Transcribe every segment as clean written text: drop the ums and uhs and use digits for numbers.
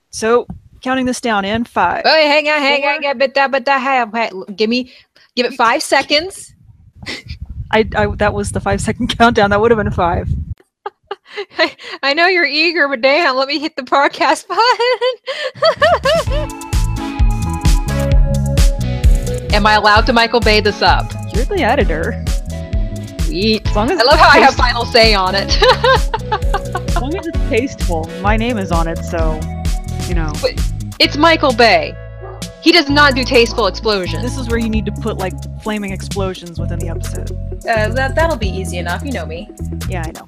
So, counting this down in 5. Oh, hang on. Give it 5 seconds. That was the 5-second countdown. That would have been 5. I know you're eager, but damn, let me hit the podcast button. Am I allowed to Michael Bay this up? You're the editor. Sweet. As long as I love how I have final say on it. As long as it's tasteful. My name is on it, so, you know. But it's Michael Bay. He does not do tasteful explosions. This is where you need to put, like, flaming explosions within the episode. That'll be easy enough. You know me. Yeah, I know.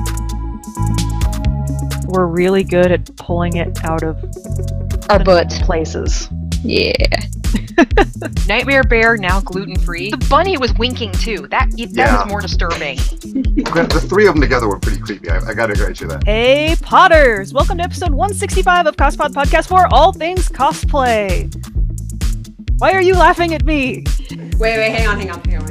We're really good at pulling it out of our butts. Places. Yeah. Nightmare Bear now gluten-free. The bunny was winking too. That was more disturbing. The 3 of them together were pretty creepy. I gotta grant you that. Hey Potters! Welcome to episode 165 of Cospod Podcast for all things cosplay. Why are you laughing at me? Wait, hang on.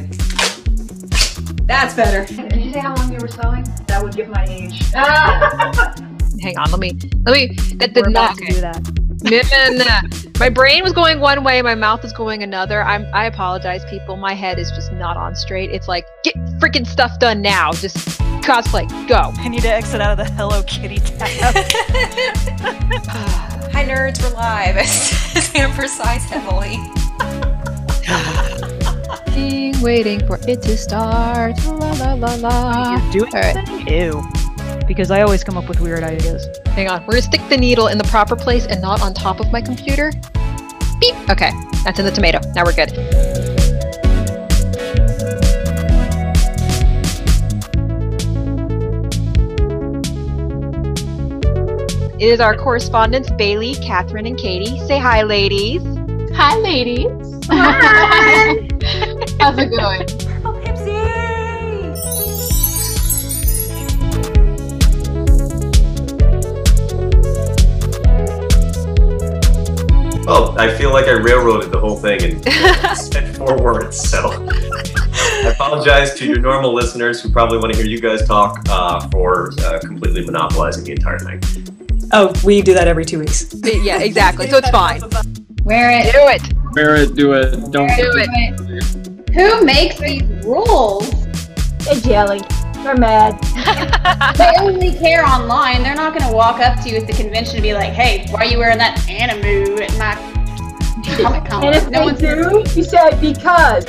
That's better. Did you say how long you were sewing? That would give my age. Hang on, let me. That did not do that. No. My brain was going one way, my mouth is going another. I apologize, people. My head is just not on straight. It's like, get freaking stuff done now. Just cosplay, go. I need to exit out of the Hello Kitty tab. Hi nerds, we're live. As Amber sighs heavily. Waiting for it to start. La la la la. You're doing something? Ew. Because I always come up with weird ideas. Hang on, we're gonna stick the needle in the proper place and not on top of my computer. Beep. Okay, that's in the tomato. Now we're good. It is our correspondents, Bailey, Catherine, and Katie. Say hi, ladies. Hi, ladies. Hi. How's it going? Well, I feel like I railroaded the whole thing and said 4 words, so I apologize to your normal listeners who probably want to hear you guys talk for completely monopolizing the entire thing. Oh, we do that every 2 weeks. Yeah, exactly, so it's fine. Wear it. Do it. Wear it, do it, don't do it. Who makes these rules? They're jelly. They're mad. They only care online. They're not going to walk up to you at the convention and be like, hey, why are you wearing that anime at my Comic-Con? And if they do, you say because.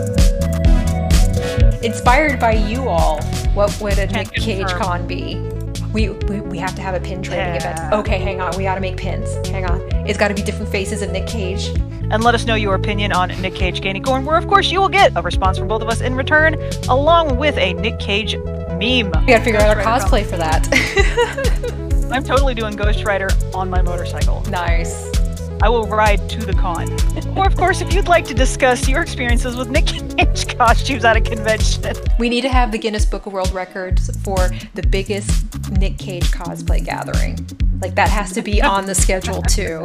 Inspired by you all, what would a Nick Cage con be? We have to have a pin trading event. Okay, hang on. We got to make pins. Hang on. It's got to be different faces of Nick Cage. And let us know your opinion on Nick Cage Candy Corn, where of course you will get a response from both of us in return, along with a Nick Cage meme. We gotta figure out a cosplay for that. I'm totally doing Ghost Rider on my motorcycle. Nice. I will ride to the con. Or of course, if you'd like to discuss your experiences with Nick Cage costumes at a convention. We need to have the Guinness Book of World Records for the biggest Nick Cage cosplay gathering. Like, that has to be on the schedule too.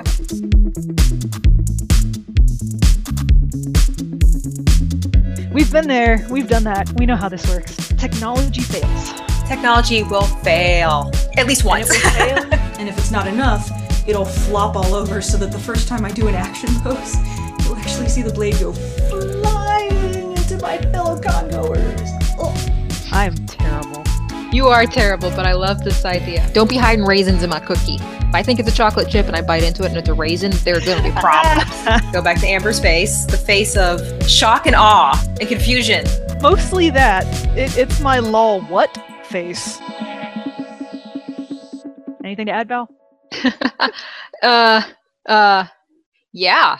We've been there, we've done that, we know how this works. Technology fails. Technology will fail. At least once. And if it's not enough, it'll flop all over so that the first time I do an action pose, you'll actually see the blade go flying into my fellow congoers. Oh. I'm terrible. You are terrible, but I love this idea. Don't be hiding raisins in my cookie. If I think it's a chocolate chip and I bite into it and it's a raisin, there are going to be problems. Go back to Amber's face, the face of shock and awe and confusion. Mostly that. It's my lol what face. Anything to add, Val? Yeah.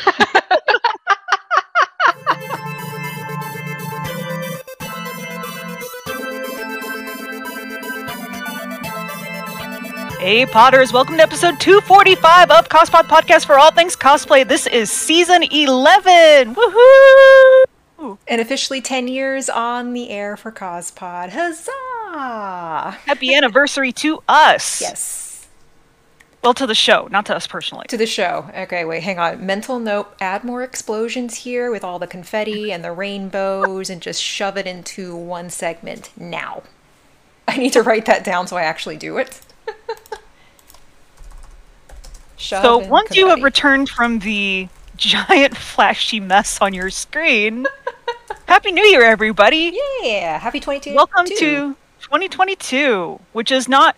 Hey Potters, welcome to episode 245 of Cospod Podcast for all things cosplay. This is season 11. Woohoo! And officially 10 years on the air for Cospod. Huzzah! Happy anniversary to us. Yes. Well, to the show, not to us personally. To the show. Okay, wait, hang on. Mental note, add more explosions here with all the confetti and the rainbows and just shove it into one segment now. I need to write that down so I actually do it. Shove So and once you have confetti. returned from the giant flashy mess on your screen, Happy New Year, everybody! Yeah, happy 22. Welcome to 2022, which is not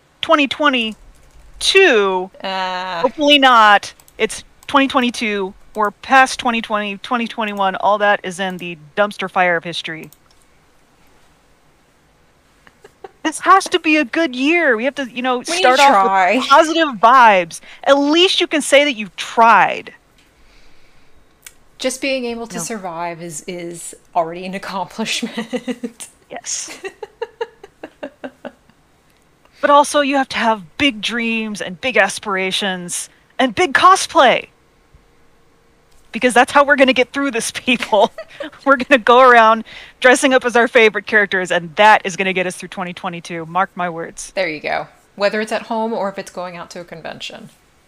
2022. Hopefully not. It's 2022. We're past 2020, 2021. All that is in the dumpster fire of history. This has to be a good year. We have to, start off try. with positive vibes. At least you can say that you've tried. Just being able to survive is already an accomplishment. Yes. But also you have to have big dreams and big aspirations and big cosplay. Because that's how we're going to get through this, people. We're going to go around dressing up as our favorite characters, and that is going to get us through 2022. Mark my words. There you go. Whether it's at home or if it's going out to a convention.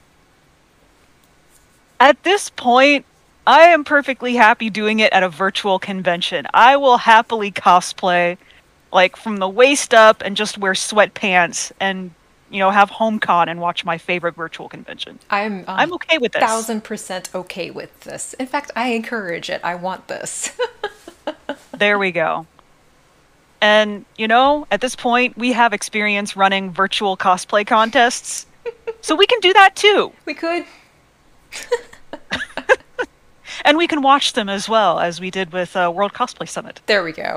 At this point, I am perfectly happy doing it at a virtual convention. I will happily cosplay, like, from the waist up and just wear sweatpants and, have HomeCon and watch my favorite virtual convention. I'm okay with this. 1000% okay with this. In fact, I encourage it. I want this. There we go. And, at this point, we have experience running virtual cosplay contests. So we can do that too. We could. And we can watch them as well, as we did with World Cosplay Summit. There we go.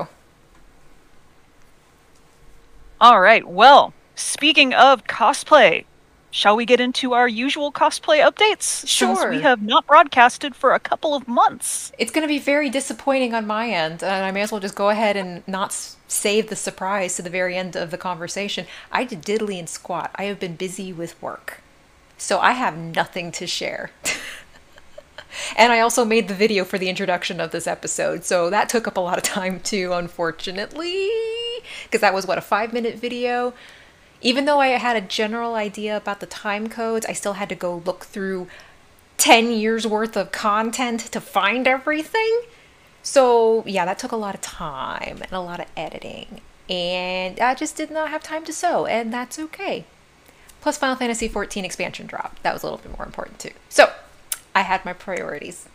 All right, well, speaking of cosplay, shall we get into our usual cosplay updates? Sure. Since we have not broadcasted for a couple of months. It's going to be very disappointing on my end, and I may as well just go ahead and not save the surprise to the very end of the conversation. I did diddly and squat. I have been busy with work, so I have nothing to share. And I also made the video for the introduction of this episode, so that took up a lot of time too, unfortunately, because that was, a 5-minute video. Even though I had a general idea about the time codes, I still had to go look through 10 years worth of content to find everything. So yeah, that took a lot of time and a lot of editing, and I just did not have time to sew, and that's okay. Plus Final Fantasy XIV expansion drop. That was a little bit more important too. So I had my priorities.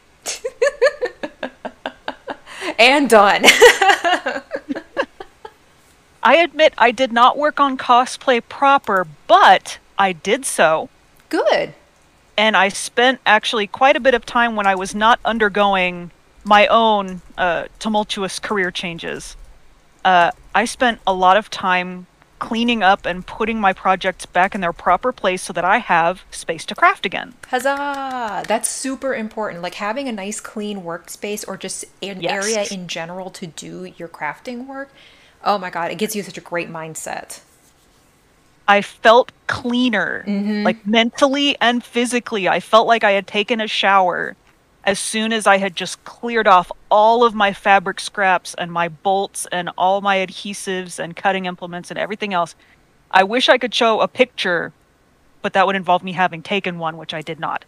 And done. I admit I did not work on cosplay proper, but I did so. Good. And I spent actually quite a bit of time when I was not undergoing my own tumultuous career changes. I spent a lot of time cleaning up and putting my projects back in their proper place so that I have space to craft again. Huzzah! That's super important. Like having a nice clean workspace or just an area in general to do your crafting work. Oh my god, it gives you such a great mindset. I felt cleaner, like mentally and physically. I felt like I had taken a shower as soon as I had just cleared off all of my fabric scraps and my bolts and all my adhesives and cutting implements and everything else. I wish I could show a picture, but that would involve me having taken one, which I did not.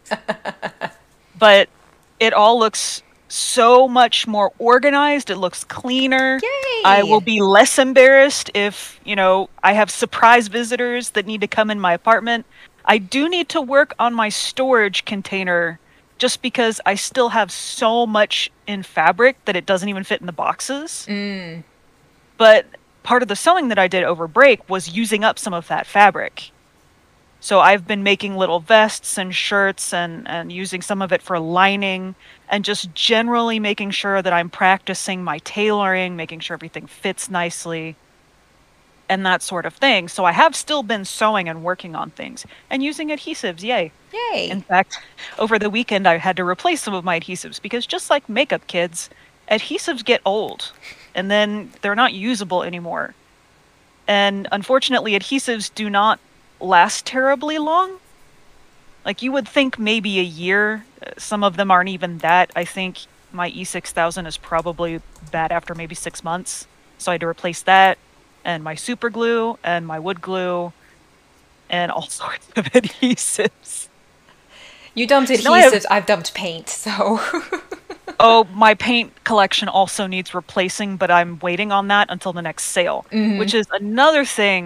But it all looks so much more organized. It looks cleaner. Yay! I will be less embarrassed if, I have surprise visitors that need to come in my apartment. I do need to work on my storage container just because I still have so much in fabric that it doesn't even fit in the boxes. But part of the sewing that I did over break was using up some of that fabric. So I've been making little vests and shirts and using some of it for lining and just generally making sure that I'm practicing my tailoring, making sure everything fits nicely and that sort of thing. So I have still been sewing and working on things and using adhesives. Yay. Yay. In fact, over the weekend, I had to replace some of my adhesives because just like makeup kids, adhesives get old and then they're not usable anymore. And unfortunately, adhesives do not last terribly long. Like you would think maybe a year. Some of them aren't even that. I think my E6000 is probably bad after maybe 6 months. So I had to replace that and my super glue and my wood glue and all sorts of adhesives. You dumped adhesives, I've dumped paint, so... Oh, my paint collection also needs replacing, but I'm waiting on that until the next sale, which is another thing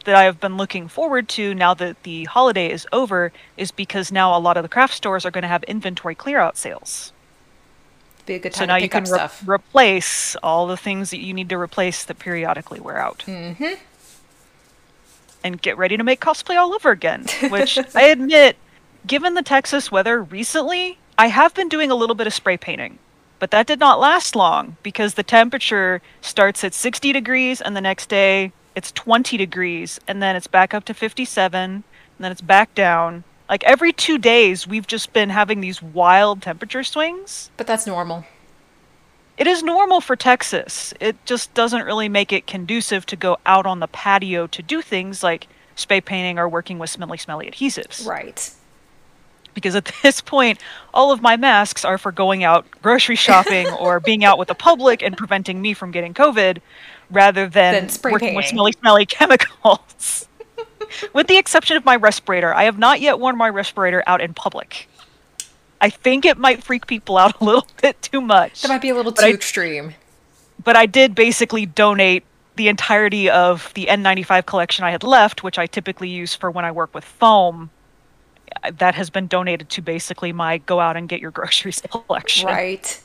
that I have been looking forward to now that the holiday is over is because now a lot of the craft stores are going to have inventory clear-out sales. Be a good So time now to you pick can up stuff. replace all the things that you need to replace that periodically wear out. Mm-hmm. And get ready to make cosplay all over again, which I admit, given the Texas weather recently, I have been doing a little bit of spray painting. But that did not last long because the temperature starts at 60 degrees and the next day it's 20 degrees and then it's back up to 57 and then it's back down. Like every 2 days, we've just been having these wild temperature swings. But that's normal. It is normal for Texas. It just doesn't really make it conducive to go out on the patio to do things like spray painting or working with smelly adhesives. Right. Because at this point, all of my masks are for going out grocery shopping or being out with the public and preventing me from getting COVID, rather than spray working with painting. smelly chemicals. With the exception of my respirator. I have not yet worn my respirator out in public. I think it might freak people out a little bit too much. That might be a little too extreme. But I did basically donate the entirety of the N95 collection I had left, which I typically use for when I work with foam. That has been donated to basically my go out and get your groceries collection. Right.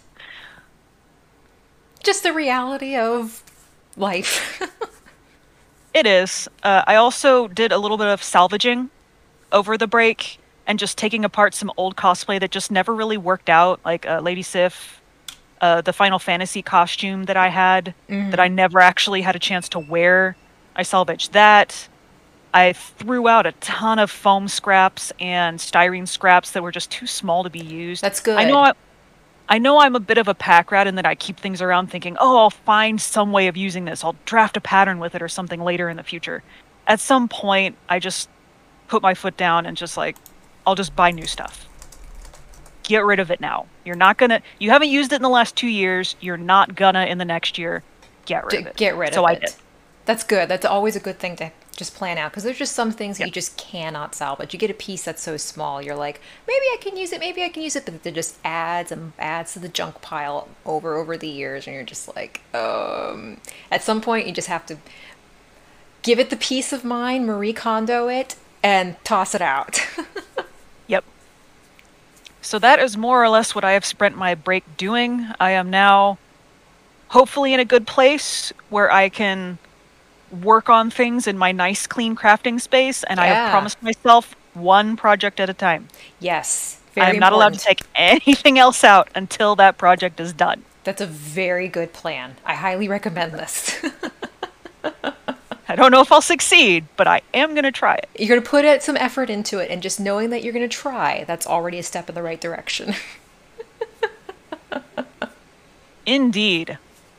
Just the reality of life. It is. I also did a little bit of salvaging over the break and just taking apart some old cosplay that just never really worked out, like Lady Sif, the Final Fantasy costume that I had that I never actually had a chance to wear. I salvaged that. I threw out a ton of foam scraps and styrene scraps that were just too small to be used. That's good. I know I'm a bit of a pack rat in that I keep things around thinking, oh, I'll find some way of using this. I'll draft a pattern with it or something later in the future. At some point, I just put my foot down and just like, I'll just buy new stuff. Get rid of it now. You haven't used it in the last 2 years. You're not gonna in the next year. Get rid of it. Get rid of it. So I did. That's good. That's always a good thing to just plan out, because there's just some things that you just cannot salvage. You get a piece that's so small, you're like, maybe I can use it, but it just adds and adds to the junk pile over the years, and you're just like, at some point you just have to give it the peace of mind, Marie Kondo it, and toss it out. Yep. So that is more or less what I have spent my break doing. I am now hopefully in a good place where I can work on things in my nice, clean crafting space, and I have promised myself one project at a time. Yes. I am not allowed to take anything else out until that project is done. That's a very good plan. I highly recommend this. I don't know if I'll succeed, but I am going to try it. You're going to put some effort into it, and just knowing that you're going to try, that's already a step in the right direction. Indeed.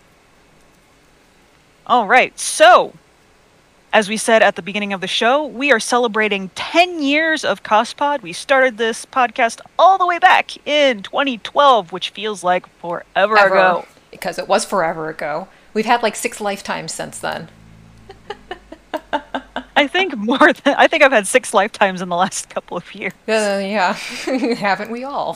All right, so as we said at the beginning of the show, we are celebrating 10 years of CosPod. We started this podcast all the way back in 2012, which feels like forever ago. Because it was forever ago. We've had like 6 lifetimes since then. I think I've had 6 lifetimes in the last couple of years. Yeah, haven't we all?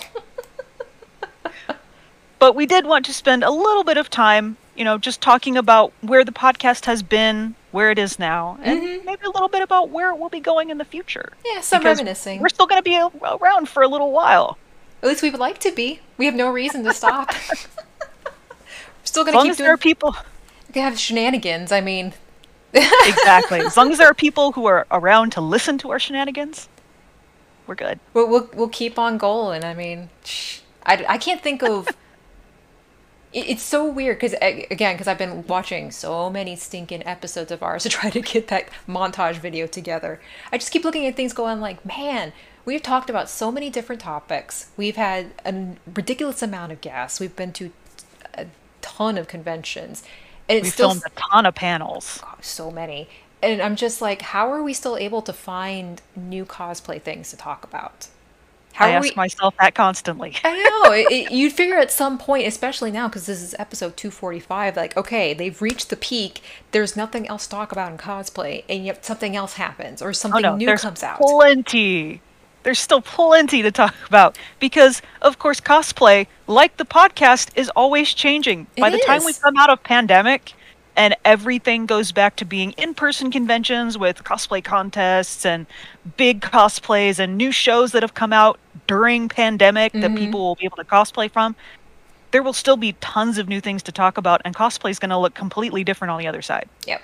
But we did want to spend a little bit of time, just talking about where the podcast has been, where it is now, and maybe a little bit about where it will be going in the future. Yeah, some reminiscing. We're still going to be around for a little while. At least we would like to be. We have no reason to stop. We're still going to keep doing... There are people... We can have shenanigans, I mean... Exactly. As long as there are people who are around to listen to our shenanigans, we're good. We'll keep on going. I mean, I can't think of... It's so weird because I've been watching so many stinking episodes of ours to try to get that montage video together. I just keep looking at things going like, man, we've talked about so many different topics. We've had a ridiculous amount of guests. We've been to a ton of conventions. And we filmed a ton of panels. God, so many. And I'm just like, how are we still able to find new cosplay things to talk about? I ask myself that constantly. I know. You'd figure at some point, especially now, because this is episode 245, like, okay, they've reached the peak. There's nothing else to talk about in cosplay, and yet something else happens, or something new comes out. There's still plenty to talk about. Because, of course, cosplay, like the podcast, is always changing. By the time we come out of pandemic, and everything goes back to being in-person conventions with cosplay contests and big cosplays and new shows that have come out during pandemic that people will be able to cosplay from, there will still be tons of new things to talk about, and cosplay is going to look completely different on the other side. Yep.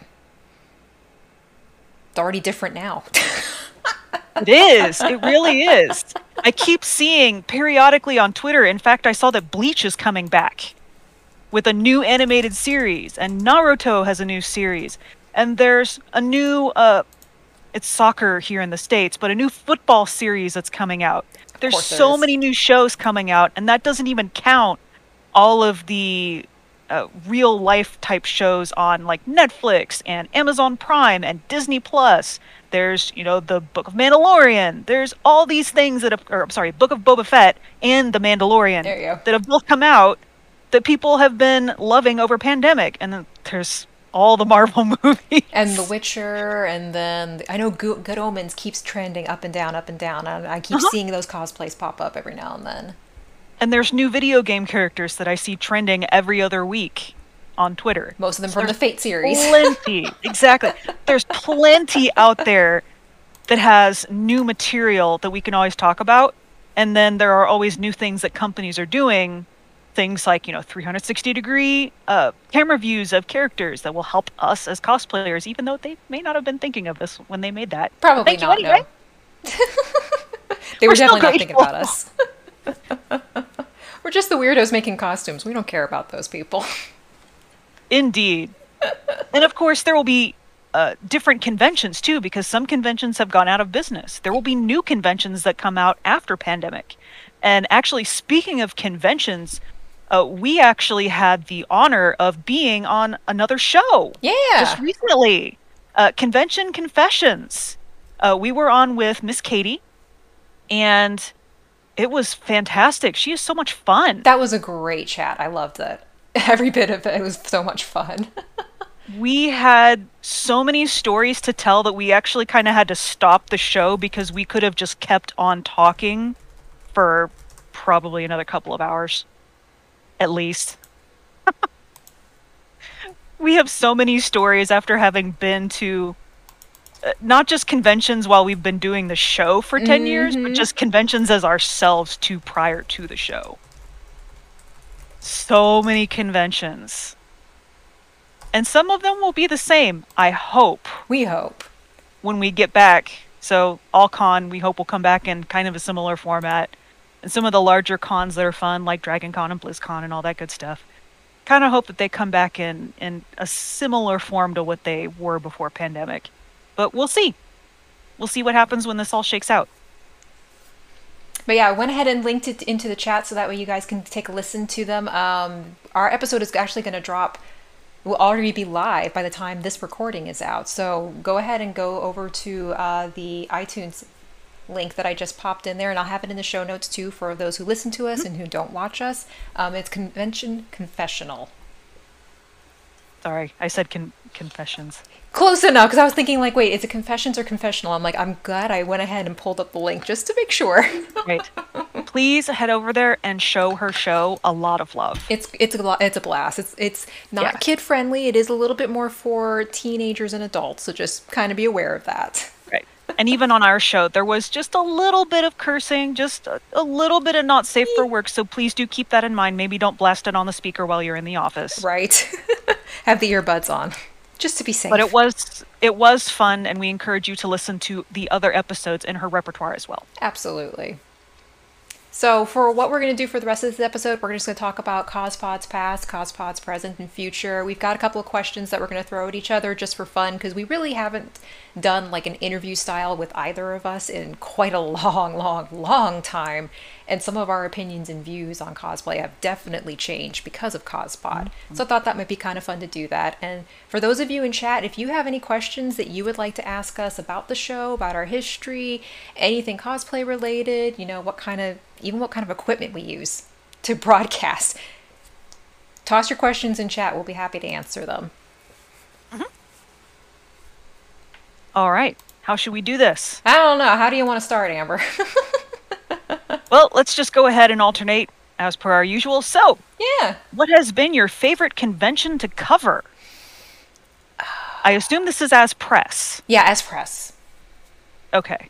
It's already different now. It is. It really is. I keep seeing periodically on Twitter, in fact, I saw that Bleach is coming back with a new animated series, and Naruto has a new series, and there's a new, it's soccer here in the States, but a new football series that's coming out. There's so many new shows coming out, and that doesn't even count all of the real life type shows on like Netflix and Amazon Prime and Disney Plus. There's, the Book of Mandalorian. There's all these things that have, Book of Boba Fett and The Mandalorian that have both come out that people have been loving over pandemic. And then there's all the Marvel movies. And The Witcher, and then I know Good Omens keeps trending up and down, and I keep seeing those cosplays pop up every now and then. And there's new video game characters that I see trending every other week on Twitter. Most of them from the Fate series. Plenty. Exactly. There's plenty out there that has new material that we can always talk about. And then there are always new things that companies are doing. Things like, 360-degree camera views of characters that will help us as cosplayers, even though they may not have been thinking of this when they made that. Probably not, anyway. No. They were definitely not thinking about us. We're just the weirdos making costumes. We don't care about those people. Indeed. And of course, there will be different conventions too, because some conventions have gone out of business. There will be new conventions that come out after pandemic. And actually, speaking of conventions, we actually had the honor of being on another show. Yeah. Just recently. Convention Confessions. We were on with Miss Katie, and it was fantastic. She is so much fun. That was a great chat. I loved it. Every bit of it. It was so much fun. We had so many stories to tell that we actually kind of had to stop the show because we could have just kept on talking for probably another couple of hours, at least. We have so many stories after having been to not just conventions while we've been doing the show for 10 years, but just conventions as ourselves too prior to the show. So many conventions. And some of them will be the same, I hope. We hope. When we get back. So, AllCon, we hope will come back in kind of a similar format. And some of the larger cons that are fun, like Dragon Con and BlizzCon and all that good stuff. Kind of hope that they come back in a similar form to what they were before pandemic. But we'll see. We'll see what happens when this all shakes out. But yeah, I went ahead and linked it into the chat so that way you guys can take a listen to them. Our episode is actually going to drop, will already be live by the time this recording is out. So go ahead and go over to the iTunes link that I just popped in there, and I'll have it in the show notes too for those who listen to us and who don't watch us. It's Convention Confessional. Sorry, I said confessions. Close enough, because I was thinking like, wait, is it confessions or confessional? I'm like, I'm glad I went ahead and pulled up the link just to make sure. Right. Please head over there and show her show a lot of love. It's a blast. It's not kid friendly. It is a little bit more for teenagers and adults, so just kind of be aware of that. Right. And even on our show, there was just a little bit of cursing, just a little bit of not safe for work. So please do keep that in mind. Maybe don't blast it on the speaker while you're in the office. Right. Have the earbuds on, just to be safe. But it was fun, and we encourage you to listen to the other episodes in her repertoire as well. Absolutely. So for what we're going to do for the rest of this episode, we're just going to talk about CosPod's past, CosPod's present, and future. We've got a couple of questions that we're going to throw at each other just for fun, because we really haven't done like an interview style with either of us in quite a long time. And some of our opinions and views on cosplay have definitely changed because of CosPod. So I thought that might be kind of fun to do that. And for those of you in chat, if you have any questions that you would like to ask us about the show, about our history, anything cosplay related, what kind of equipment we use to broadcast, toss your questions in chat. We'll be happy to answer them. All right. How should we do this? I don't know. How do you want to start, Amber? Well, let's just go ahead and alternate as per our usual. So, yeah. What has been your favorite convention to cover? I assume this is as press. Yeah, as press. Okay.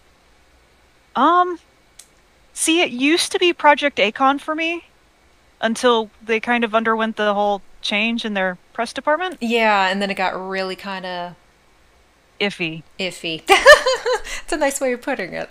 See, it used to be Project Acon for me until they kind of underwent the whole change in their press department. Yeah, and then it got really kind of Iffy. iffy. It's a nice way of putting it.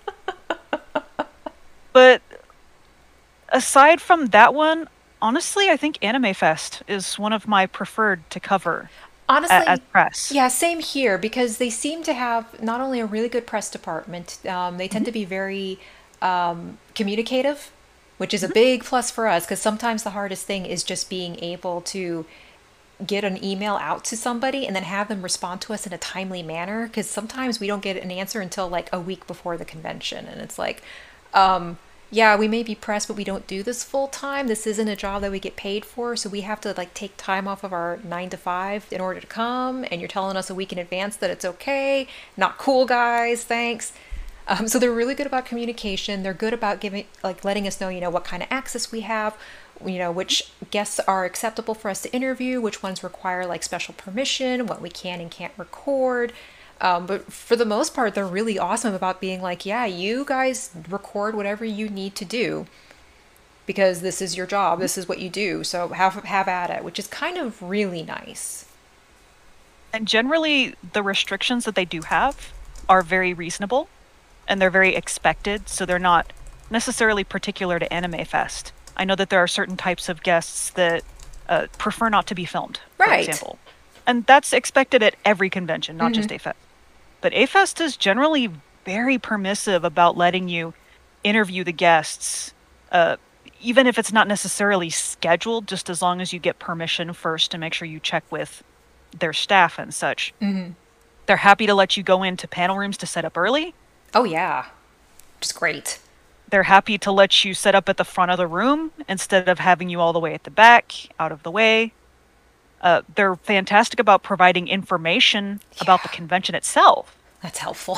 But aside from that one, honestly, I think Anime Fest is one of my preferred to cover Honestly, as press. yeah, same here because they seem to have not only a really good press department, they tend to be very communicative, which is a big plus for us because sometimes the hardest thing is just being able to get an email out to somebody and then have them respond to us in a timely manner because sometimes we don't get an answer until like a week before the convention and it's like yeah, we may be pressed, but we don't do this full time. This isn't a job that we get paid for, so we have to like take time off of our 9 to 5 in order to come. And you're telling us a week in advance that it's okay. Not cool, guys. Thanks. So they're really good about communication. They're good about giving, like, letting us know, what kind of access we have, which guests are acceptable for us to interview, which ones require like special permission, what we can and can't record. But for the most part, they're really awesome about being like, yeah, you guys record whatever you need to do because this is your job. This is what you do. So have at it, which is kind of really nice. And generally, the restrictions that they do have are very reasonable and they're very expected. So they're not necessarily particular to Anime Fest. I know that there are certain types of guests that prefer not to be filmed, for example. And that's expected at every convention, not just A-Fest. But A-Fest is generally very permissive about letting you interview the guests, even if it's not necessarily scheduled, just as long as you get permission first to make sure you check with their staff and such. They're happy to let you go into panel rooms to set up early. Oh, yeah. Which is great. They're happy to let you set up at the front of the room instead of having you all the way at the back, out of the way. They're fantastic about providing information about the convention itself. That's helpful.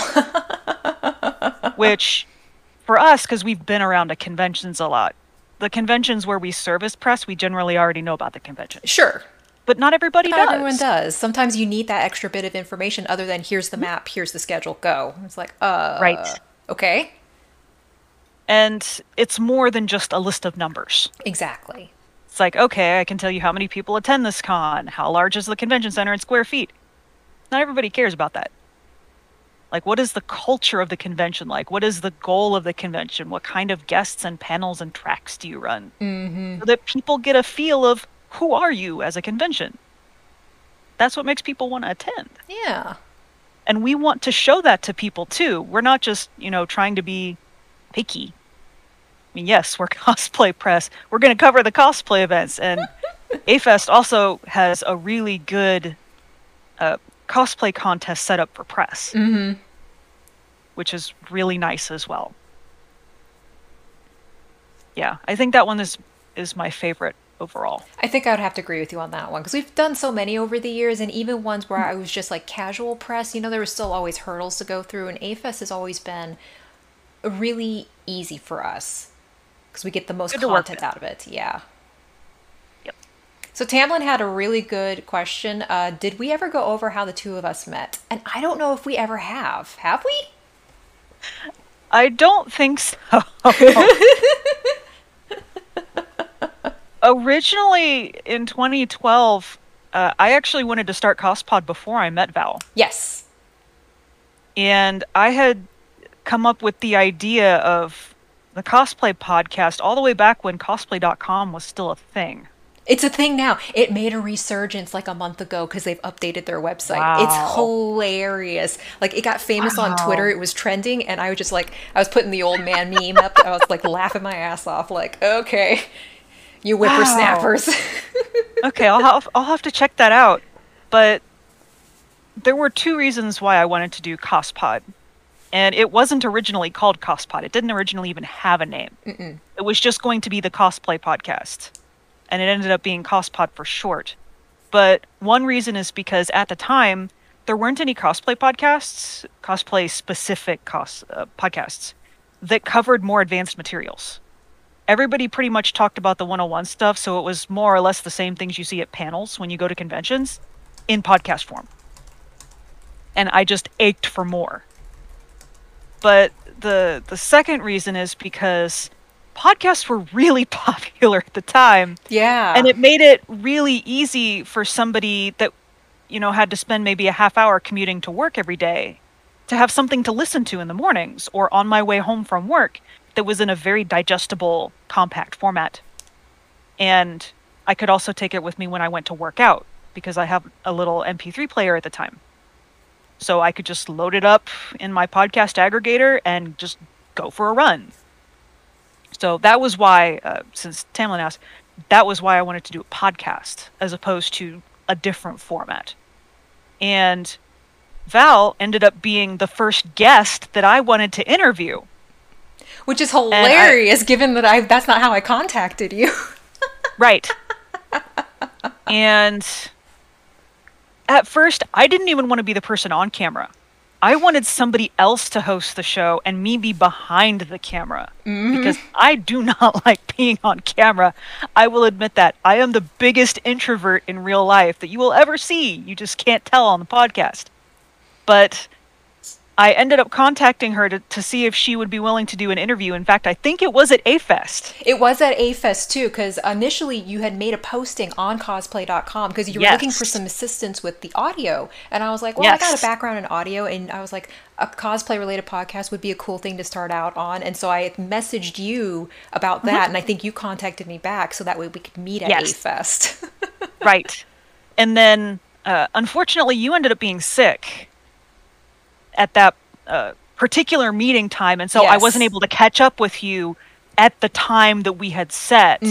Which, for us, because we've been around to conventions a lot, the conventions where we serve as press, we generally already know about the convention. Sure. But not everybody does. Not everyone does. Sometimes you need that extra bit of information other than here's the map, here's the schedule, go. It's like, right. Okay. And it's more than just a list of numbers. Exactly. It's like, okay, I can tell you how many people attend this con, how large is the convention center in square feet. Not everybody cares about that. Like, what is the culture of the convention like? What is the goal of the convention? What kind of guests and panels and tracks do you run? So that people get a feel of who are you as a convention. That's what makes people want to attend. Yeah. And we want to show that to people too. We're not just, trying to be picky. I mean, yes, we're cosplay press. We're going to cover the cosplay events. And A-Fest also has a really good cosplay contest set up for press. Which is really nice as well. Yeah, I think that one is my favorite overall. I think I would have to agree with you on that one. Because we've done so many over the years. And even ones where I was just like casual press, there were still always hurdles to go through. And A-Fest has always been really easy for us. Because we get the most content out of it. Yeah. Yep. So Tamlin had a really good question. Did we ever go over how the two of us met? And I don't know if we ever have. Have we? I don't think so. Originally, in 2012, I actually wanted to start CosPod before I met Val. Yes. And I had come up with the idea of the cosplay podcast all the way back when cosplay.com was still a thing. It's a thing now. It made a resurgence like a month ago because they've updated their website. Wow. It's hilarious. Like, it got famous on Twitter. It was trending, and I was just like, I was putting the old man meme up. I was like laughing my ass off. Like, okay, you whippersnappers. Okay, I'll have to check that out. But there were two reasons why I wanted to do CosPod. And it wasn't originally called CosPod. It didn't originally even have a name. It was just going to be the Cosplay Podcast. And it ended up being CosPod for short. But one reason is because at the time, there weren't any cosplay podcasts, cosplay-specific podcasts, that covered more advanced materials. Everybody pretty much talked about the 101 stuff, so it was more or less the same things you see at panels when you go to conventions. in podcast form. And I just ached for more. But the second reason is because podcasts were really popular at the time. Yeah. And it made it really easy for somebody that, had to spend maybe a half hour commuting to work every day to have something to listen to in the mornings or on my way home from work that was in a very digestible, compact format. And I could also take it with me when I went to work out because I have a little MP3 player at the time. So I could just load it up in my podcast aggregator and just go for a run. So that was why, since Tamlin asked, that was why I wanted to do a podcast as opposed to a different format. And Val ended up being the first guest that I wanted to interview. Which is hilarious, given that that's not how I contacted you. Right. And at first, I didn't even want to be the person on camera. I wanted somebody else to host the show and me be behind the camera. Because I do not like being on camera. I will admit that. I am the biggest introvert in real life that you will ever see. You just can't tell on the podcast. But I ended up contacting her to see if she would be willing to do an interview. In fact, I think it was at A-Fest. It was at A-Fest too, because initially you had made a posting on cosplay.com because you were looking for some assistance with the audio. And I was like, well, I got a background in audio, and I was like, a cosplay-related podcast would be a cool thing to start out on. And so I messaged you about that, and I think you contacted me back so that way we could meet at A-Fest. Right. And then, unfortunately, you ended up being sick at that particular meeting time, and so I wasn't able to catch up with you at the time that we had set.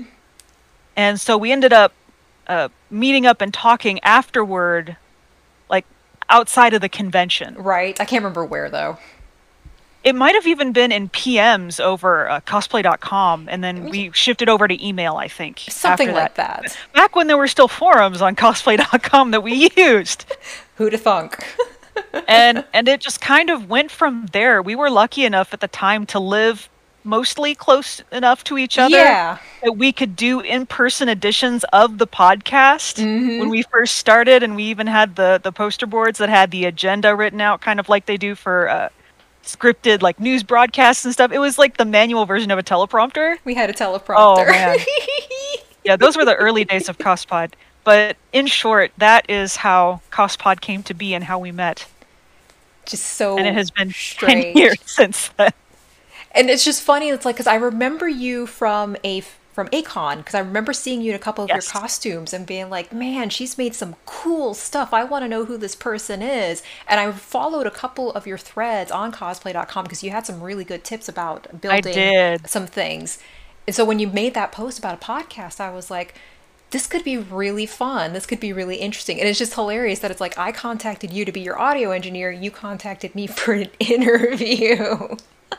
And so we ended up meeting up and talking afterward, like outside of the convention. Right. I can't remember where, though. It might have even been in PMs over cosplay.com, and then we shifted over to email, I think. Something like that. Back when there were still forums on cosplay.com that we used. Who'da thunk? and it just kind of went from there. We were lucky enough at the time to live mostly close enough to each other that we could do in-person editions of the podcast when we first started, and we even had the poster boards that had the agenda written out, kind of like they do for scripted like news broadcasts and stuff. It was like the manual version of a teleprompter. We had a teleprompter. Oh man. Yeah, those were the early days of CosPod. But in short, that is how CosPod came to be and how we met. Just so And it has been strange. 10 years since then. And it's just funny. It's like, because I remember you from A-Con, because I remember seeing you in a couple of your costumes and being like, man, she's made some cool stuff. I want to know who this person is. And I followed a couple of your threads on cosplay.com because you had some really good tips about building some things. And so when you made that post about a podcast, I was like, this could be really fun. This could be really interesting. And it's just hilarious that it's like, I contacted you to be your audio engineer. You contacted me for an interview.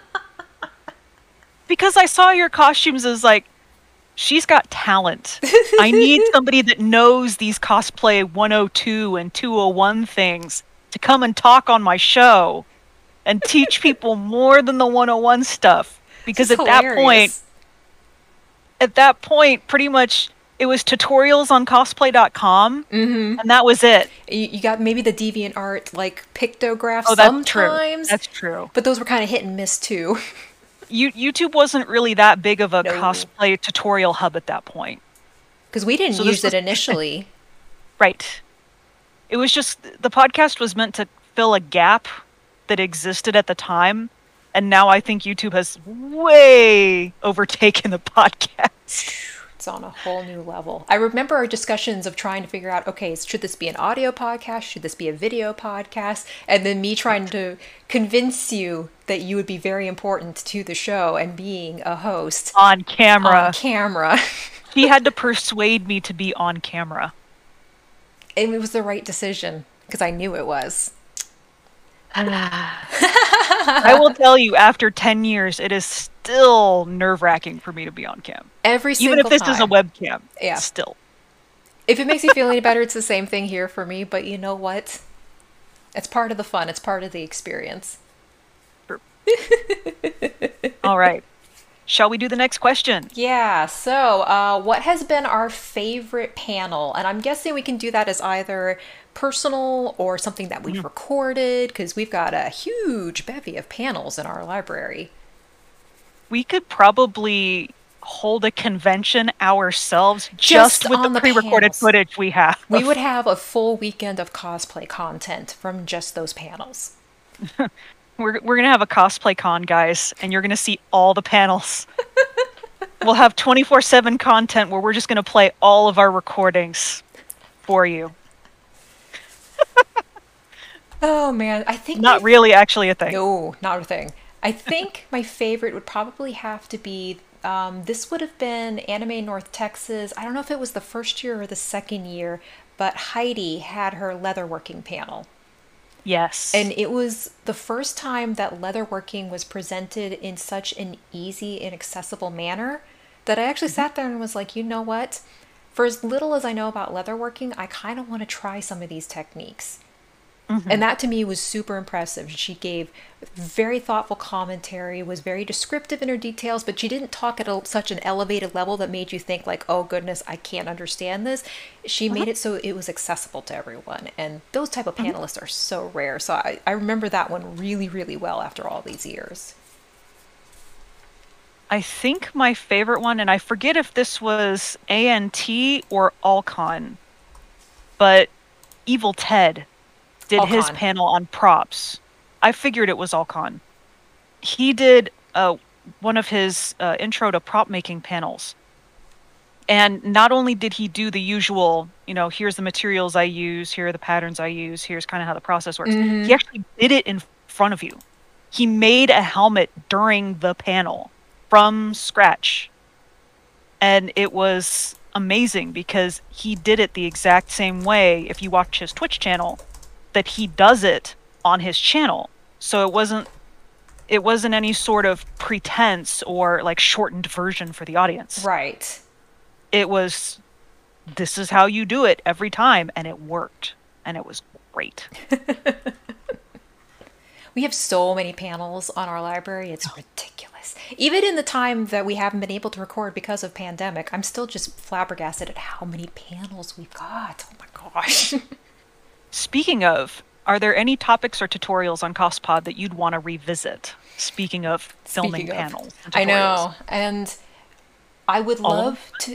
Because I saw your costumes as like, she's got talent. I need somebody that knows these cosplay 102 and 201 things to come and talk on my show and teach people more than the 101 stuff. Because at that point, pretty much it was tutorials on cosplay.com, and that was it. You got maybe the DeviantArt like pictographs sometimes. That's true. But those were kind of hit and miss too. YouTube wasn't really that big of a cosplay tutorial hub at that point. Because we didn't use it initially. Right. It was just, the podcast was meant to fill a gap that existed at the time. And now I think YouTube has way overtaken the podcast. It's on a whole new level. I remember our discussions of trying to figure out, okay, should this be an audio podcast? Should this be a video podcast? And then me trying to convince you that you would be very important to the show and being a host. On camera. On camera. He had to persuade me to be on camera. And it was the right decision, because I knew it was. I will tell you, after 10 years, it is still nerve-wracking for me to be on cam. Every single time. Even if this is a webcam, yeah. Still. If it makes you feel any better, it's the same thing here for me, but you know what? It's part of the fun. It's part of the experience. All right. shall we do the next question? Yeah, so what has been our favorite panel? And I'm guessing we can do that as either personal or something that we've recorded, because we've got a huge bevy of panels in our library. We could probably hold a convention ourselves just with on the the pre-recorded panels. footage we have. We would have a full weekend of cosplay content from just those panels. We're gonna have a cosplay con, guys, and you're gonna see all the panels. We'll have 24/7 content where we're just gonna play all of our recordings for you. Oh man, I think Not really actually a thing. No, not a thing. I think my favorite would probably have to be this would have been Anime North Texas. I don't know if it was the first year or the second year, but Heidi had her leatherworking panel. Yes. And it was the first time that leatherworking was presented in such an easy and accessible manner that I actually sat there and was like, you know what? For as little as I know about leatherworking, I kind of want to try some of these techniques. And that to me was super impressive. She gave very thoughtful commentary, was very descriptive in her details, but she didn't talk at such an elevated level that made you think like, oh goodness, I can't understand this. She made it so it was accessible to everyone. And those type of panelists are so rare. So I remember that one really, really well after all these years. I think my favorite one, and I forget if this was ANT or Alcon, but Evil Ted did his Alcon. panel on props. I figured it was Alcon. He did one of his intro to prop making panels. And not only did he do the usual, here's the materials I use, here are the patterns I use, here's kind of how the process works. He actually did it in front of you. He made a helmet during the panel from scratch. And it was amazing because he did it the exact same way, if you watch his Twitch channel, that he does it on his channel. So it wasn't any sort of pretense or like shortened version for the audience. Right. It was, this is how you do it every time, and it worked. And it was great. We have so many panels on our library. It's ridiculous. Even in the time that we haven't been able to record because of pandemic, I'm still just flabbergasted at how many panels we've got. Oh my gosh. Speaking of, are there any topics or tutorials on COSPod that you'd want to revisit? Speaking of filming panels. And I know. tutorials. And I would love to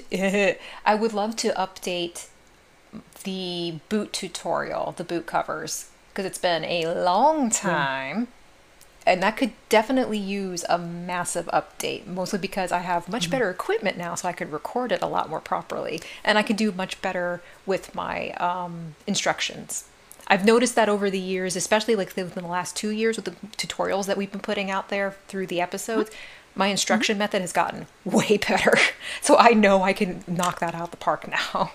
update the boot tutorial, the boot covers, because it's been a long time. And that could definitely use a massive update, mostly because I have much better equipment now, so I could record it a lot more properly. And I can do much better with my instructions. I've noticed that over the years, especially like within the last 2 years with the tutorials that we've been putting out there through the episodes, my instruction method has gotten way better. So I know I can knock that out the park now.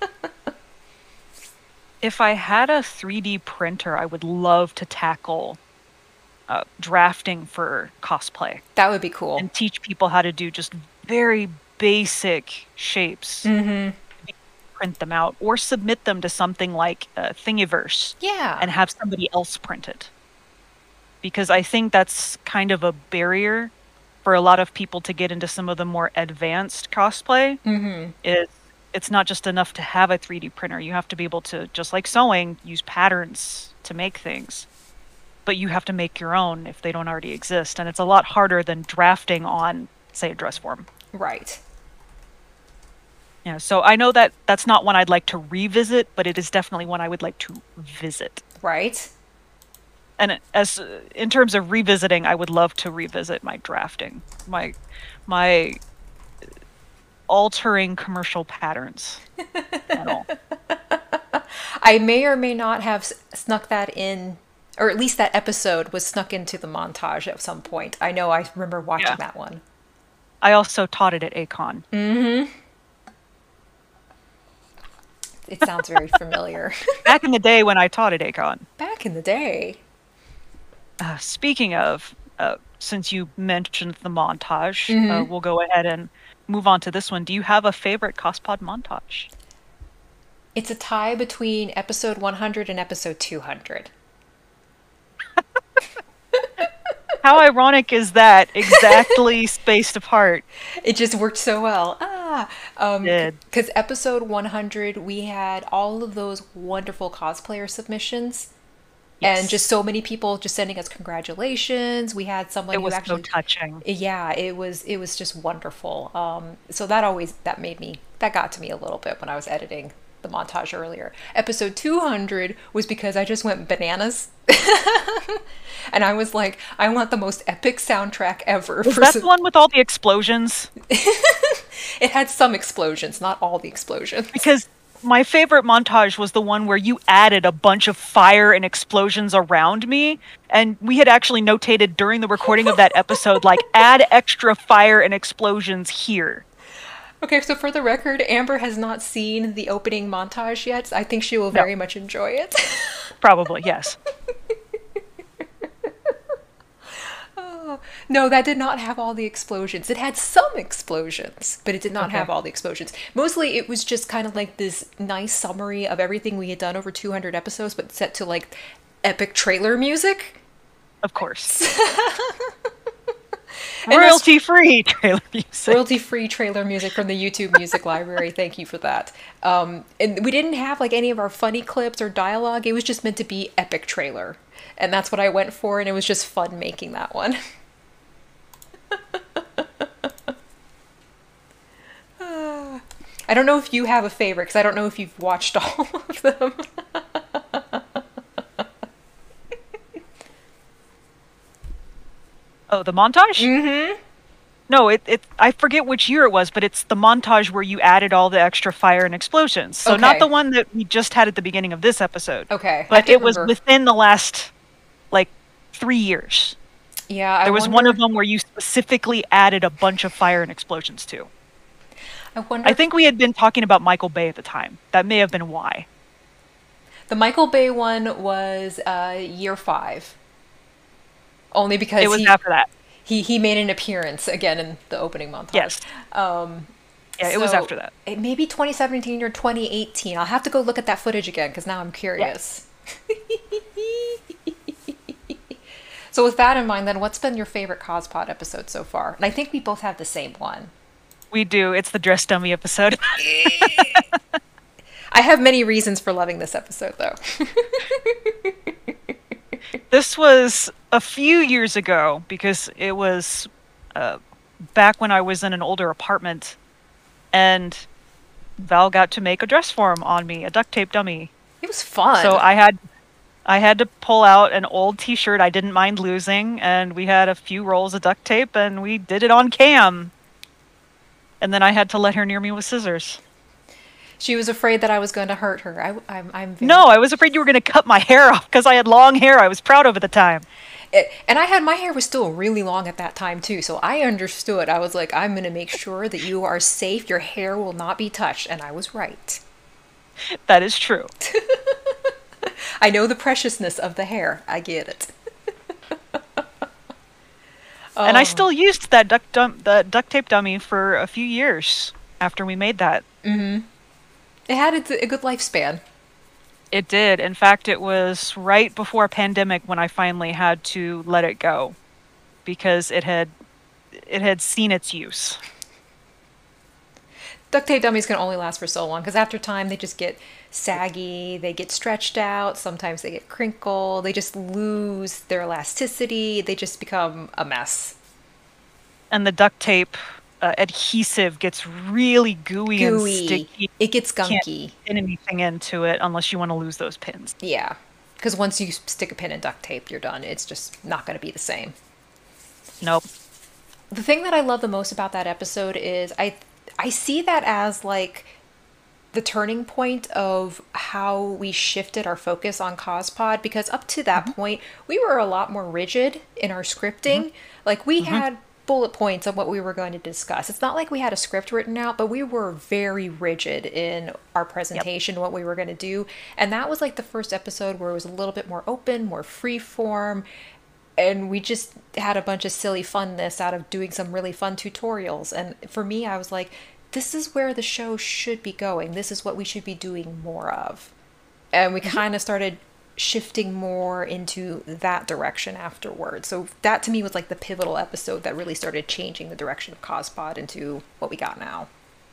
If I had a 3D printer, I would love to tackle drafting for cosplay. That would be cool. And teach people how to do just very basic shapes. Print them out or submit them to something like Thingiverse. Yeah. And have somebody else print it. Because I think that's kind of a barrier for a lot of people to get into some of the more advanced cosplay. It's not just enough to have a 3D printer. You have to be able to, just like sewing, use patterns to make things. But you have to make your own if they don't already exist. And it's a lot harder than drafting on, say, a dress form. Right. Yeah, so I know that that's not one I'd like to revisit, but it is definitely one I would like to visit. Right. And as in terms of revisiting, I would love to revisit my drafting, my altering commercial patterns. I may or may not have snuck that in, or at least that episode was snuck into the montage at some point. I know I remember watching that one. I also taught it at A-Kon. It sounds very familiar. Back in the day when I taught at A-Kon. Back in the day. Speaking of, since you mentioned the montage, we'll go ahead and move on to this one. Do you have a favorite COSPod montage? It's a tie between episode 100 and episode 200. How ironic is that? Exactly spaced apart. It just worked so well. Did. Because episode 100, we had all of those wonderful cosplayer submissions. Yes. And just so many people just sending us congratulations. We had someone It who was actually, so touching. yeah, it was just wonderful. So that got to me a little bit when I was editing the montage earlier. Episode 200 was because I just went bananas. And I was like, I want the most epic soundtrack ever. Was that the one with all the explosions? It had some explosions, not all the explosions. Because my favorite montage was the one where you added a bunch of fire and explosions around me. And we had actually notated during the recording of that episode, like, add extra fire and explosions here. Okay, so for the record, Amber has not seen the opening montage yet. I think she will very much enjoy it. Probably, yes. No, that did not have all the explosions. It had some explosions, but it did not have all the explosions. Mostly it was just kind of like this nice summary of everything we had done over 200 episodes, but set to like epic trailer music. Of course. Royalty-free trailer music. Royalty-free trailer music from the YouTube Music Library. Thank you for that. And we didn't have like any of our funny clips or dialogue. It was just meant to be epic trailer. And that's what I went for, and it was just fun making that one. I don't know if you have a favorite, because I don't know if you've watched all of them. Oh, the montage? Mm-hmm. No, I forget which year it was, but it's the montage where you added all the extra fire and explosions. So not the one that we just had at the beginning of this episode. Okay. But it was within the last, like, 3 years. Yeah, there was one of them where you specifically added a bunch of fire and explosions too. I think we had been talking about Michael Bay at the time. That may have been why. The Michael Bay one was year 5. Only because it was after that. He made an appearance again in the opening montage. Yes. Yeah, it was after that. It may be 2017 or 2018. I'll have to go look at that footage again because now I'm curious. So with that in mind, then, what's been your favorite CosPod episode so far? And I think we both have the same one. We do. It's the dress dummy episode. I have many reasons for loving this episode, though. This was a few years ago, because it was back when I was in an older apartment, and Val got to make a dress form on me, a duct tape dummy. It was fun. So I had to pull out an old t-shirt I didn't mind losing, and we had a few rolls of duct tape, and we did it on cam. And then I had to let her near me with scissors. She was afraid that I was going to hurt her. No, I was afraid you were going to cut my hair off because I had long hair I was proud of at the time. And my hair was still really long at that time too, so I understood. I was like, I'm going to make sure that you are safe. Your hair will not be touched. And I was right. That is true. I know the preciousness of the hair. I get it. And I still used that duct tape dummy for a few years after we made that. Mm-hmm. It had a good lifespan. It did. In fact, it was right before pandemic when I finally had to let it go, because it had seen its use. Duct tape dummies can only last for so long, because after time they just get saggy, they get stretched out, sometimes they get crinkled, they just lose their elasticity, they just become a mess. And the duct tape adhesive gets really gooey and sticky. It gets gunky. Can't pin anything into it unless you want to lose those pins. Yeah, because once you stick a pin in duct tape, you're done. It's just not going to be the same. Nope. The thing that I love the most about that episode is I see that as like the turning point of how we shifted our focus on CosPod, because up to that point, we were a lot more rigid in our scripting. Like we had bullet points of what we were going to discuss. It's not like we had a script written out, but we were very rigid in our presentation, what we were going to do. And that was like the first episode where it was a little bit more open, more free form. And we just had a bunch of silly funness out of doing some really fun tutorials. And for me, I was like, this is where the show should be going. This is what we should be doing more of. And we kind of started shifting more into that direction afterwards. So that to me was like the pivotal episode that really started changing the direction of CosPod into what we got now.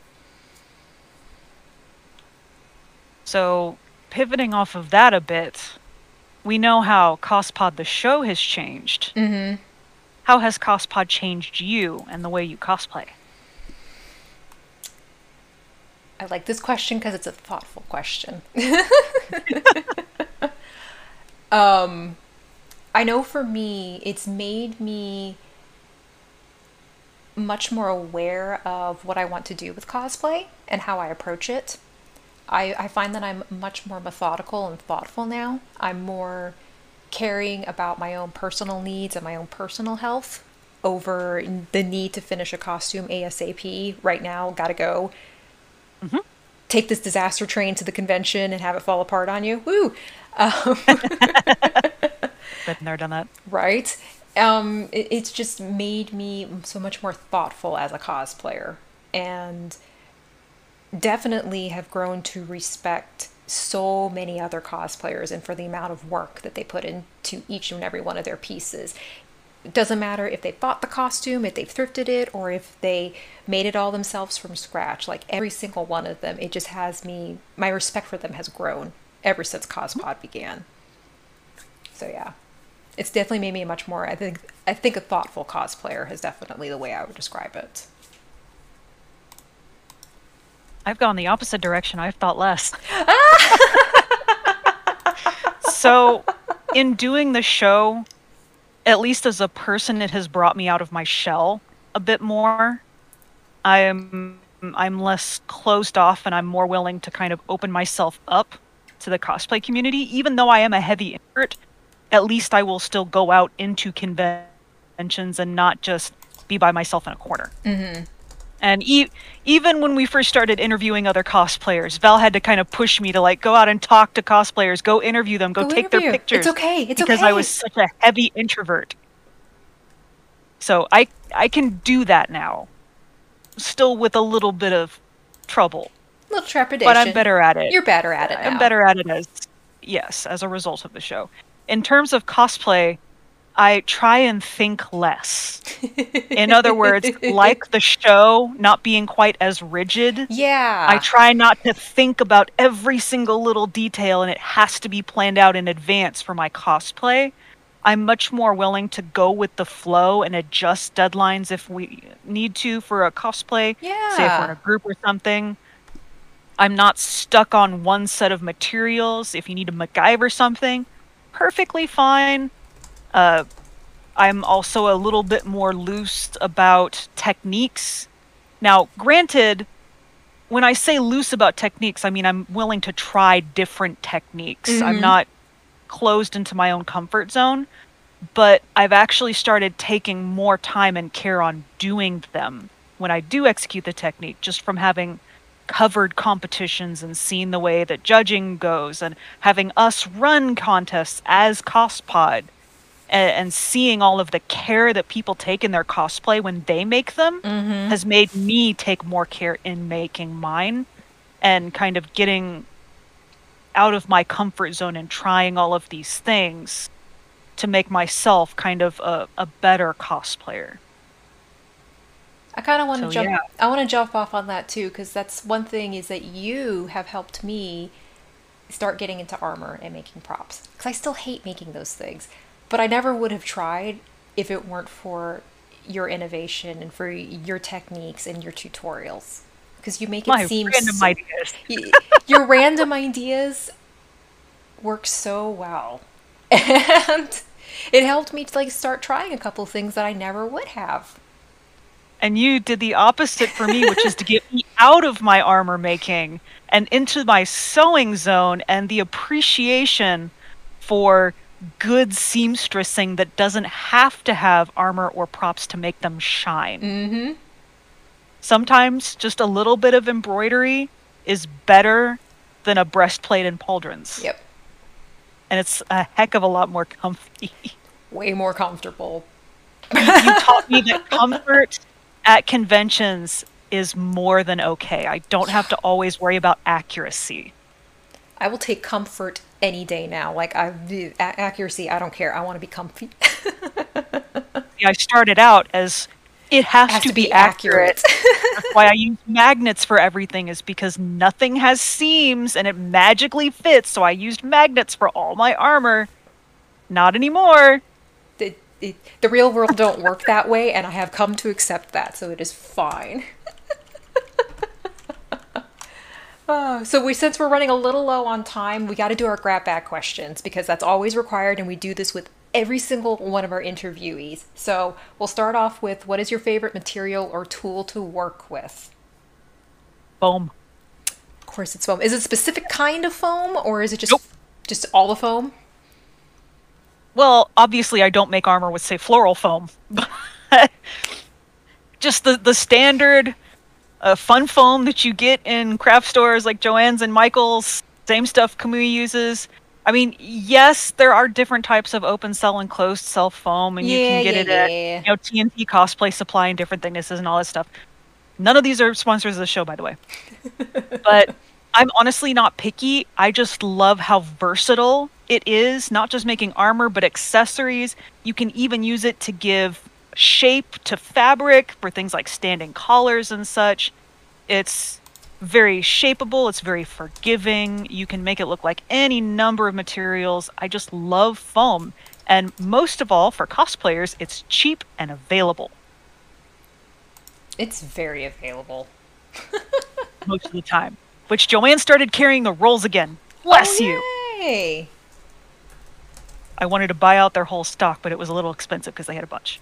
So, pivoting off of that a bit, we know how CosPod the show has changed. Mm-hmm. How has CosPod changed you and the way you cosplay? I like this question because it's a thoughtful question. I know for me, it's made me much more aware of what I want to do with cosplay and how I approach it. I find that I'm much more methodical and thoughtful now. I'm more caring about my own personal needs and my own personal health over the need to finish a costume ASAP. Right now, gotta go. Mm-hmm. Take this disaster train to the convention and have it fall apart on you. Woo! Been there, done that. Right? It's just made me so much more thoughtful as a cosplayer. And definitely have grown to respect so many other cosplayers and for the amount of work that they put into each and every one of their pieces. It doesn't matter if they bought the costume, if they thrifted it, or if they made it all themselves from scratch. Like every single one of them, it just has me, my respect for them has grown ever since CosPod began. So yeah, it's definitely made me a much more, I think a thoughtful cosplayer is definitely the way I would describe it. I've gone the opposite direction. I've thought less. So, in doing the show, at least as a person, it has brought me out of my shell a bit more. I'm less closed off, and I'm more willing to kind of open myself up to the cosplay community. Even though I am a heavy introvert, at least I will still go out into conventions and not just be by myself in a corner. Mm-hmm. And even when we first started interviewing other cosplayers, Val had to kind of push me to like go out and talk to cosplayers, go interview them, go take their pictures. It's okay. It's because okay. I was such a heavy introvert. So I can do that now, still with a little bit of trouble. A little trepidation. But I'm better at it. You're better at it now. I'm better at it as a result of the show. In terms of cosplay, I try and think less. In other words, like the show not being quite as rigid. Yeah. I try not to think about every single little detail and it has to be planned out in advance for my cosplay. I'm much more willing to go with the flow and adjust deadlines if we need to for a cosplay. Yeah. Say if we're in a group or something. I'm not stuck on one set of materials. If you need to MacGyver something, perfectly fine. I'm also a little bit more loose about techniques. Now, granted, when I say loose about techniques, I mean I'm willing to try different techniques. Mm-hmm. I'm not closed into my own comfort zone, but I've actually started taking more time and care on doing them when I do execute the technique, just from having covered competitions and seen the way that judging goes and having us run contests as CosPod. And seeing all of the care that people take in their cosplay when they make them has made me take more care in making mine and kind of getting out of my comfort zone and trying all of these things to make myself kind of a better cosplayer. I kind of want to jump. Yeah. I want to jump off on that too, because that's one thing is that you have helped me start getting into armor and making props. Because I still hate making those things. But I never would have tried if it weren't for your innovation and for your techniques and your tutorials. Because you make it seem random ideas. Your random ideas work so well. And it helped me to like start trying a couple things that I never would have. And you did the opposite for me, which is to get me out of my armor making and into my sewing zone and the appreciation for good seamstressing that doesn't have to have armor or props to make them shine. Mm-hmm. Sometimes just a little bit of embroidery is better than a breastplate and pauldrons. Yep. And it's a heck of a lot more comfy. Way more comfortable. You taught me that comfort at conventions is more than okay. I don't have to always worry about accuracy. I will take comfort any day now. Like accuracy, I don't care. I want to be comfy. I started out as it has to be accurate. That's why I use magnets for everything, is because nothing has seams and it magically fits. So I used magnets for all my armor. Not anymore. The real world don't work that way, and I have come to accept that, so it is fine. Since we're running a little low on time, we got to do our grab bag questions, because that's always required, and we do this with every single one of our interviewees. So we'll start off with, what is your favorite material or tool to work with? Foam. Of course it's foam. Is it a specific kind of foam, or is it just all the foam? Well, obviously I don't make armor with, say, floral foam. But just the standard fun foam that you get in craft stores like Joann's and Michael's. Same stuff Kamui uses. I mean, yes, there are different types of open cell and closed cell foam, and you can get it at TNT Cosplay Supply and different thicknesses and all that stuff. None of these are sponsors of the show, by the way. But I'm honestly not picky. I just love how versatile it is, not just making armor, but accessories. You can even use it to give shape to fabric for things like standing collars and such. It's very shapeable. It's very forgiving. You can make it look like any number of materials. I just love foam. And most of all, for cosplayers, it's cheap and available. It's very available. Most of the time. Which Joanne started carrying the rolls again. Bless you. Yay! I wanted to buy out their whole stock, but it was a little expensive because they had a bunch.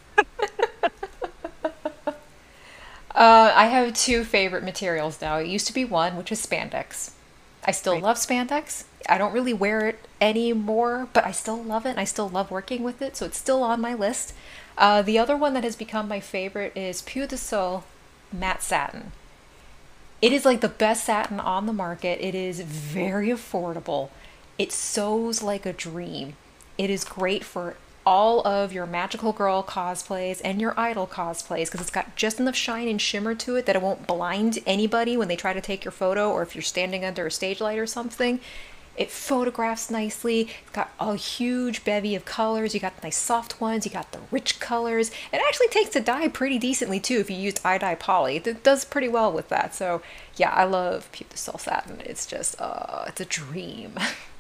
I have two favorite materials now. It used to be one, which is spandex. I still love spandex. I don't really wear it anymore, but I still love it, and I still love working with it, so it's still on my list. The other one that has become my favorite is Puy de Sol matte satin. It is like the best satin on the market. It is very affordable. It sews like a dream. It is great for all of your magical girl cosplays and your idol cosplays, because it's got just enough shine and shimmer to it that it won't blind anybody when they try to take your photo, or if you're standing under a stage light or something. It photographs nicely. It's got a huge bevy of colors. You got the nice soft ones, you got the rich colors. It actually takes the dye pretty decently too if you used iDye poly. It does pretty well with that. So yeah, I love Puy de Sol satin. It's just, it's a dream.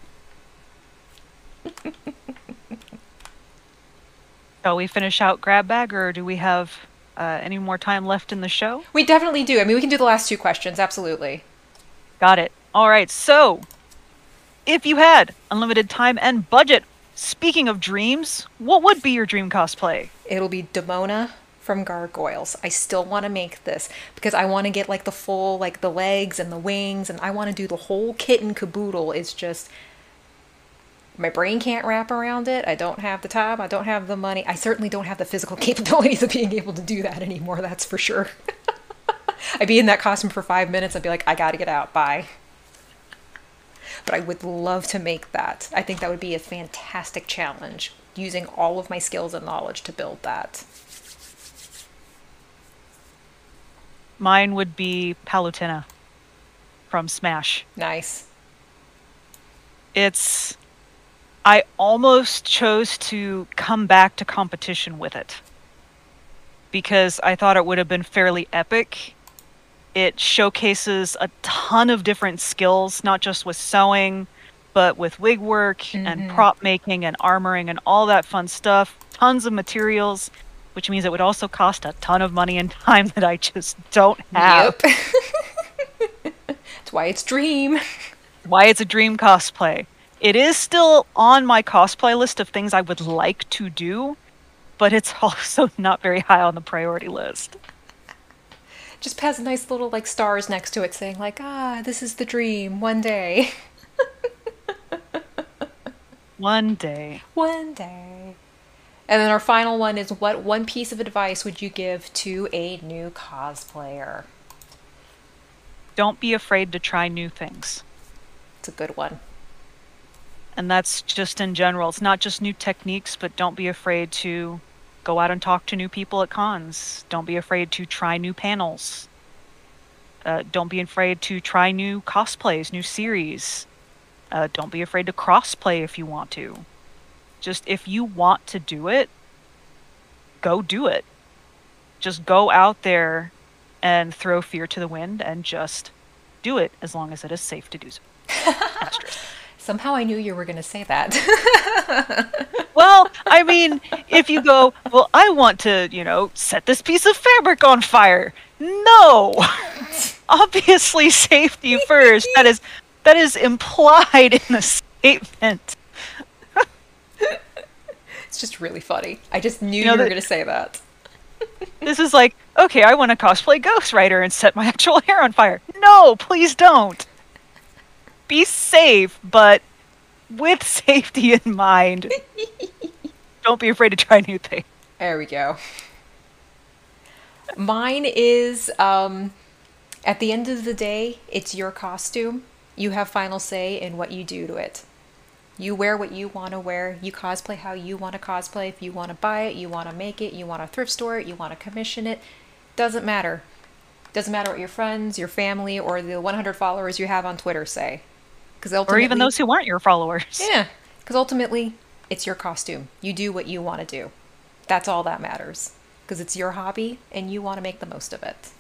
Shall we finish out grab bag, or do we have any more time left in the show? We definitely do. I mean, we can do the last two questions. Absolutely. Got it. All right. So, if you had unlimited time and budget, speaking of dreams, what would be your dream cosplay? It'll be Demona from Gargoyles. I still want to make this because I want to get like the full, like the legs and the wings, and I want to do the whole kit and caboodle. It's just, my brain can't wrap around it. I don't have the time. I don't have the money. I certainly don't have the physical capabilities of being able to do that anymore. That's for sure. I'd be in that costume for 5 minutes. I'd be like, I gotta get out. Bye. But I would love to make that. I think that would be a fantastic challenge, using all of my skills and knowledge to build that. Mine would be Palutena from Smash. Nice. I almost chose to come back to competition with it because I thought it would have been fairly epic. It showcases a ton of different skills, not just with sewing, but with wig work and prop making and armoring and all that fun stuff. Tons of materials, which means it would also cost a ton of money and time that I just don't have. Yep. That's why it's dream. Why it's a dream cosplay. It is still on my cosplay list of things I would like to do, but it's also not very high on the priority list. Just has nice little like stars next to it saying like, this is the dream, one day. One day. One day. And then our final one is, what one piece of advice would you give to a new cosplayer? Don't be afraid to try new things. It's a good one. And that's just in general. It's not just new techniques, but don't be afraid to go out and talk to new people at cons. Don't be afraid to try new panels. Don't be afraid to try new cosplays, new series. Don't be afraid to crossplay if you want to. Just if you want to do it, go do it. Just go out there and throw fear to the wind and just do it as long as it is safe to do so. Asterisk. Somehow I knew you were going to say that. Well, I mean, if you go, well, I want to, set this piece of fabric on fire. No! Obviously, safety first. That is implied in the statement. It's just really funny. I just knew you were going to say that. This is like, okay, I want to cosplay Ghost Rider and set my actual hair on fire. No, please don't. Be safe, but with safety in mind. Don't be afraid to try new things. There we go. Mine is, at the end of the day, it's your costume. You have final say in what you do to it. You wear what you want to wear. You cosplay how you want to cosplay. If you want to buy it, you want to make it, you want to thrift store it, you want to commission it. Doesn't matter. Doesn't matter what your friends, your family, or the 100 followers you have on Twitter say. Or even those who aren't your followers. Yeah, because ultimately, it's your costume. You do what you want to do. That's all that matters. Because it's your hobby, and you want to make the most of it.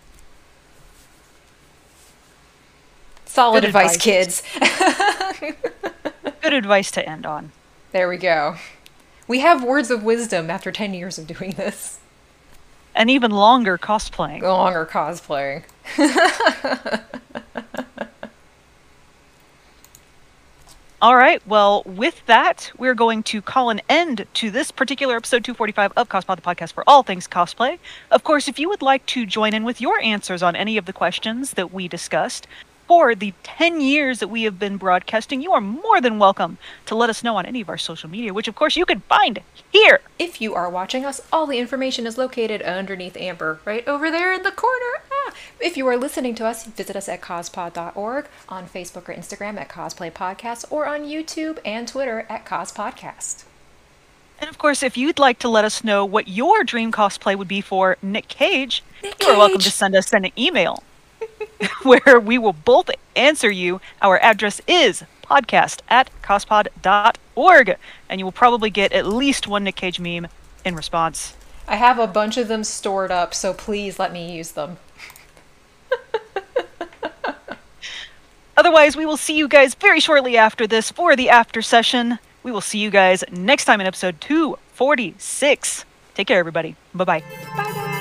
Solid Good advice, advice. kids. Good advice to end on. There we go. We have words of wisdom after 10 years of doing this. And even longer cosplaying. Longer cosplaying. All right, well, with that, we're going to call an end to this particular episode 245 of Cospod, the podcast for all things cosplay. Of course, if you would like to join in with your answers on any of the questions that we discussed for the 10 years that we have been broadcasting, you are more than welcome to let us know on any of our social media, which, of course, you can find here. If you are watching us, all the information is located underneath Amber, right over there in the corner. If you are listening to us, visit us at cospod.org, on Facebook or Instagram at Cosplay Podcast, or on YouTube and Twitter at Cospodcast. And of course, if you'd like to let us know what your dream cosplay would be for Nick Cage, you are welcome to send us an email where we will both answer you. Our address is podcast@cospod.org, and you will probably get at least one Nick Cage meme in response. I have a bunch of them stored up, so please let me use them. Otherwise, we will see you guys very shortly after this for the after session. We will see you guys next time in episode 246. Take care, everybody. Bye-bye. Bye-bye.